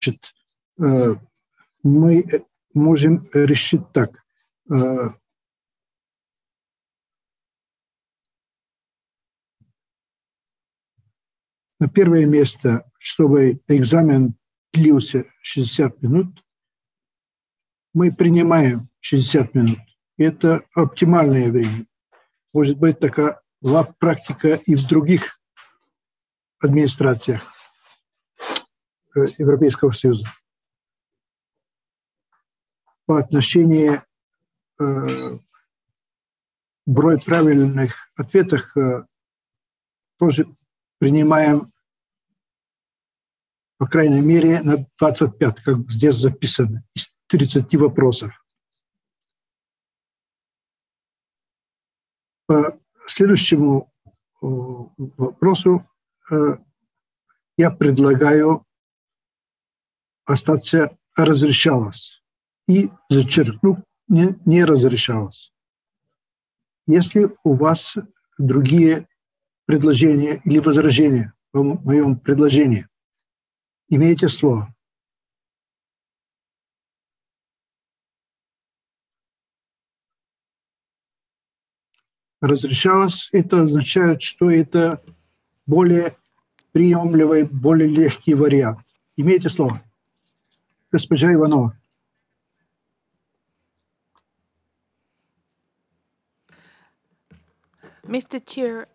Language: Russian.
Значит, мы можем решить так. На первое место, чтобы экзамен длился 60 минут, мы принимаем 60 минут. Это оптимальное время. Может быть, такая практика и в других администрациях Европейского Союза. По отношению брой правильных ответов тоже принимаем, по крайней мере, на 25, как здесь записано, из 30 вопросов. По следующему вопросу я предлагаю остаться «разрешалось» и зачеркнуть «не разрешалось». Если у вас другие предложения или возражения по моему предложению, имеете слово. Разрешалось, это означает, что это более приемлемый, более легкий вариант. Имеете слово. Госпожа Иванова. Mr. Chair,